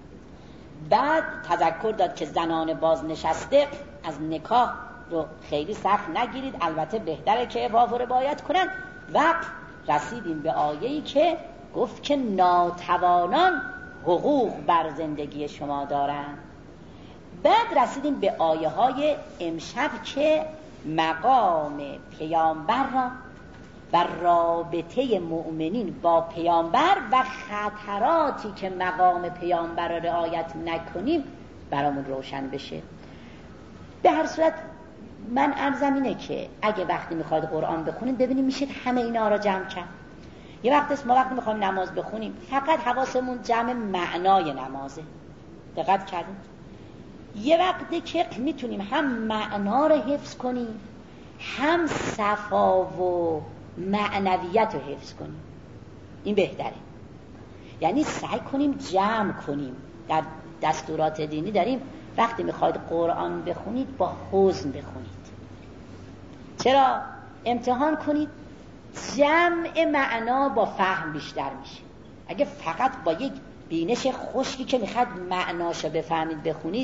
بعد تذکر داد که زنان بازنشسته از نکاح رو خیلی سخت نگیرید، البته بهتره که عفاف و رعایت کنن. و رسیدیم به آیه‌ای که گفت که ناتوانان حقوق بر زندگی شما دارند. بعد رسیدیم به آیه های امشب که مقام پیامبر را و رابطه مؤمنین با پیامبر و خطراتی که مقام پیامبر را رعایت نکنیم برامون روشن بشه. به هر صورت من عرضم اینه که اگه وقتی میخواید قرآن بخونید ببینیم میشه همه اینا را جمع کرد. یه وقت است ما وقتی میخوایم نماز بخونیم فقط حواسمون جمع معنای نمازه، دقت کردیم؟ یه وقتی که میتونیم هم معنا رو حفظ کنیم هم صفا و معنویت رو حفظ کنیم، این بهتره. یعنی سعی کنیم جمع کنیم. در دستورات دینی داریم وقتی میخواید قرآن بخونید با حزن بخونید. چرا؟ امتحان کنید جمع معنا با فهم بیشتر میشه. اگه فقط با یک بینش خشکی که میخواد معناشو بفهمید بخونید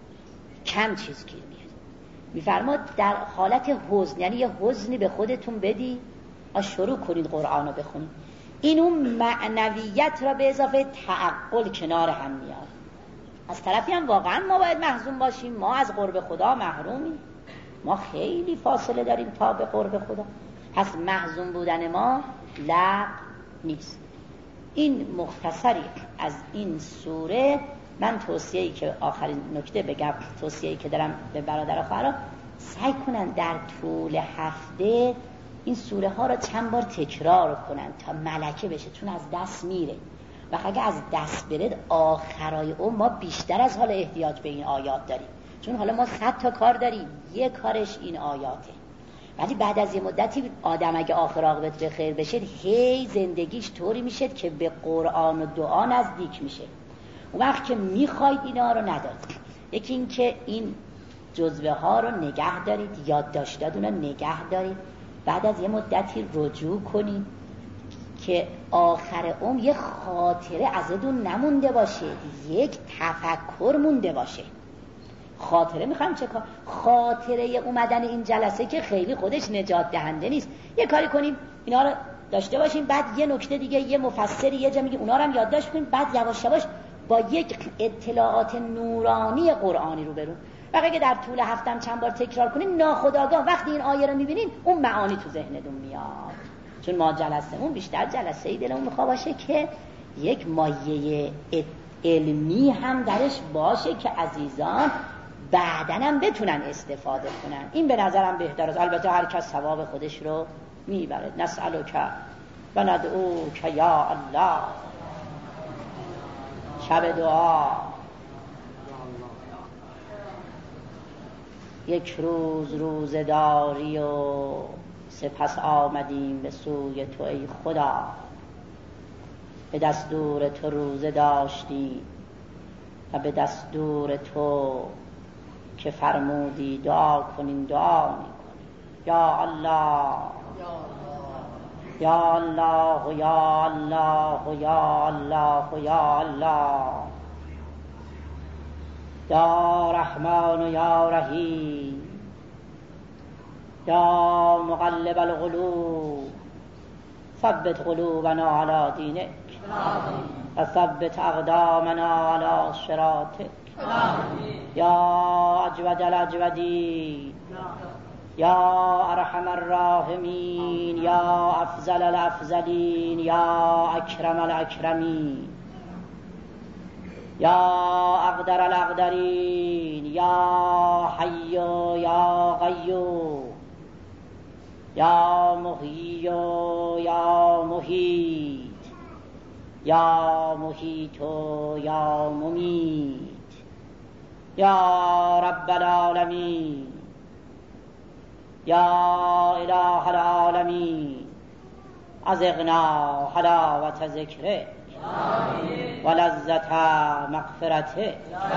کم چیز گیر میاد. میفرماد در حالت حزن، یعنی یه حزنی به خودتون بدی و شروع کنید قرآن رو بخونید. این اون معنویت را به اضافه تعقل کنار هم میاد. از طرفی هم واقعا ما باید محزون باشیم، ما از قرب خدا محرومیم، ما خیلی فاصله داریم تا به قرب خدا. پس محزون بودن ما لغو نیست. این مختصری از این سوره. من توصیه‌ای که آخرین نکته بگم، توصیه‌ای که دارم به برادر و خواهران سعی کنن در طول هفته این سوره ها رو چند بار تکرار کنن تا ملکه بشه، چون از دست میره و اگه از دست بره آخرای اون ما بیشتر از حال احتیاج به این آیات داریم، چون حالا ما صد تا کار داریم، یک کارش این آیاته. ولی بعد از یه مدتی آدم اگه آخر عاقبت به خیر بشه هی زندگیش طوری میشه که به قرآن و دعا نزدیک میشه. اون وقت که میخواید اینا رو ندارید. یکی این که این جزوه ها رو نگه دارید، یادداشتاتون رو نگه دارید، بعد از یه مدتی رجوع کنید که آخر عمر یه خاطره ازتون نمونده باشه، یک تفکر مونده باشه. خاطره میخوام چه کار؟ خاطره اومدن این جلسه که خیلی خودش نجات دهنده نیست. یه کاری کنیم اینا رو داشته باشیم، بعد یه نکته دیگه یه مفسری یه جا میگه اونا رو هم یادداشت کنیم، بعد یواش یواش با یک اطلاعات نورانی قرآنی رو برون. و اگه در طول هفتم چند بار تکرار کنین ناخودآگاه وقتی این آیه رو میبینین اون معانی تو ذهنتون میاد. چون ما جلسه‌مون بیشتر جلسه‌ای دلمون میخواد باشه که یک مایه علمی هم درش باشه که عزیزان بعدن هم بتونن استفاده کنن. این به نظرم بهتر است. البته هر کس ثواب خودش رو میبره. نسألک و ندعوک یا الله. شب دعا. یک روز روزه داری و سپس آمدیم به سوی تو ای خدا. به دستور تو روزه داشتی و به دستور تو که فرمودی دعا کنین دعا میکنیم. یا الله یا الله یا الله یا الله یا الله یا رحمان و یا رحیم یا مقلب القلوب ثبت قلوبنا علی دینک و ثبت اقدامنا علی صراطک یا اجود الاجودین یا ارحم الراحمین یا افضل الافضلین یا اکرم الاکرمین یا اقدر الاقدرین یا حی یا قیوم یا محیی یا محیط یا محیط یا ممیت یا رب العالمین یا اله العالمین ازغنا حلاوت ذکره و لذت مغفرته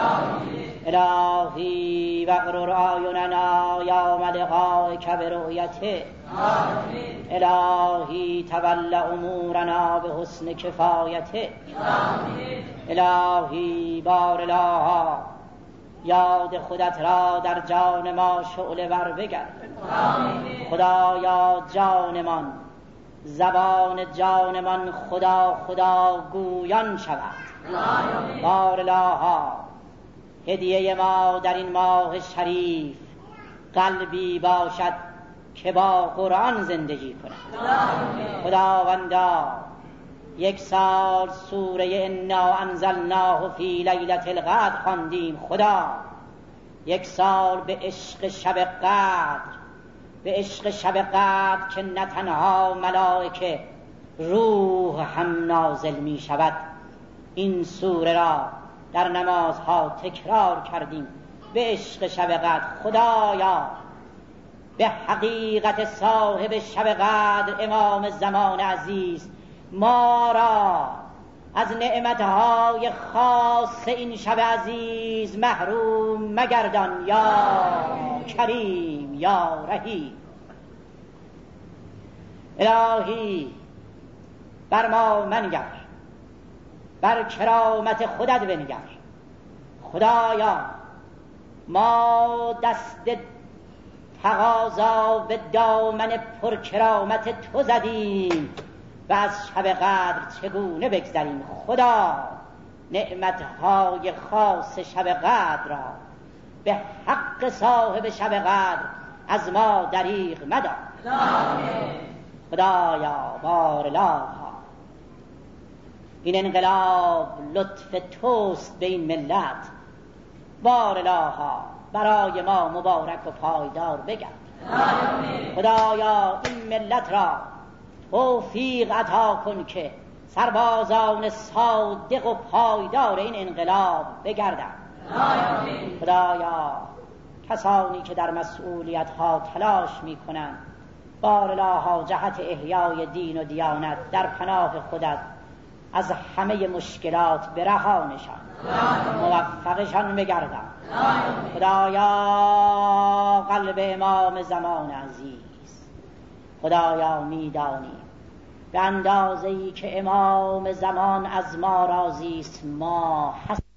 الهی وقرر آیوننا یوم لقائک برؤیته الهی تول امورنا به حسن کفایته الهی بار الها یاد خودت را در جان ما شعله ور بگرد. خدایا جانمان زبان جانمان خدا خدا گویان شود. بارلاها هدیه ما در این ماه شریف قلبی باشد که با قرآن زندگی کند. خداوندا یک سال سوره انا انزلناه فی لیلة القدر خواندیم. خدا یک سال به عشق شب قدر، به عشق شب قدر که نه تنها ملائکه روح هم نازل می شود، این سوره را در نمازها تکرار کردیم. به عشق شب قدر خدایا به حقیقت صاحب شب قدر امام زمان عزیز ما را از نعمتهای خاص این شب عزیز محروم مگردان یا کریم یا رحیم. الهی بر ما منگر، بر کرامت خودت بنگر. خدایا ما دست تقاضا به دامن پرکرامت تو زدیم و از شب قدر چگونه بگذریم؟ خدا نعمتهای خاص شب قدر را به حق صاحب شب قدر از ما دریغ مدار. خدایا بارلاها این انقلاب لطف توست به این ملت. بارلاها برای ما مبارک و پایدار بگرد. خدایا این ملت را توفیق عطا کن که سربازان صادق و پایدار این انقلاب بگردند. خدایا کسانی که در مسئولیت ها تلاش می کنند بارلاها جهت احیای دین و دیانت در پناه خودت از همه مشکلات برهانشان، موفقشان بگردان. خدایا قلب امام زمان عزیز خدایا میدانی به اندازه‌ای که امام زمان از ما راضی است ما هست